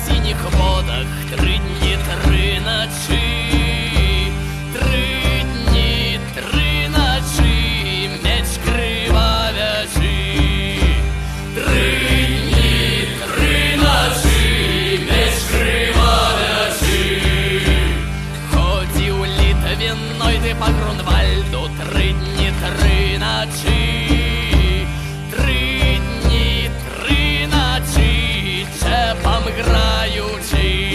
синіх водах 3 дні, 3 ночі. 3 дні, 3 ночі, меч кривавячий. 3 дні, 3 ночі, меч кривавячий. Ходив Литвиной ти по Грунвальду 3 дні, 3 ночі. 3 дні, 3 ночі, чепом граючи.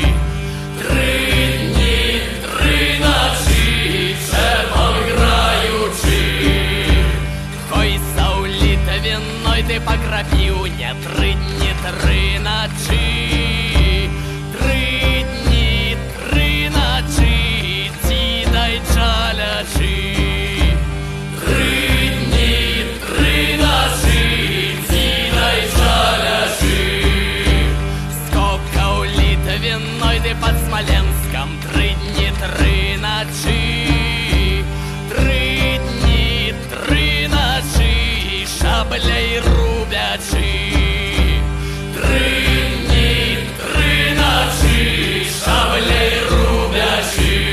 3 дні, 3 ночі, чепом граючи. Хой сау Литвиной ти по Крапивне 3 дні, 3 ночі. 3 дні, 3 ночі, дідай чалячи. 3 дні, 3 ночі, дідай чалячи. Скока у Литвиной ти под Смоленском 3 дні, 3 ночі. 3 дні, 3 ночі, шаблей рубячи. 3 дні, 3 ночі, шаблей рубячи.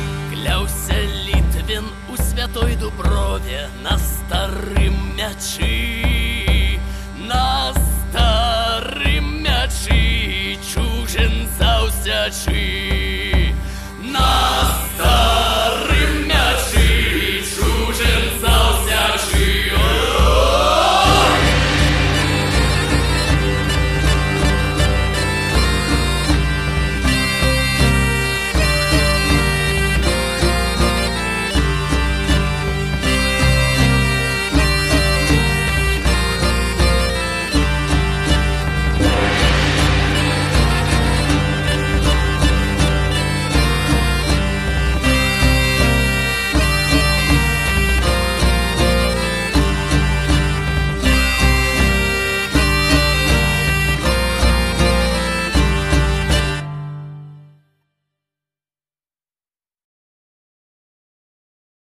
Кляўся Літвін у Святой Дуброве на старым мячы.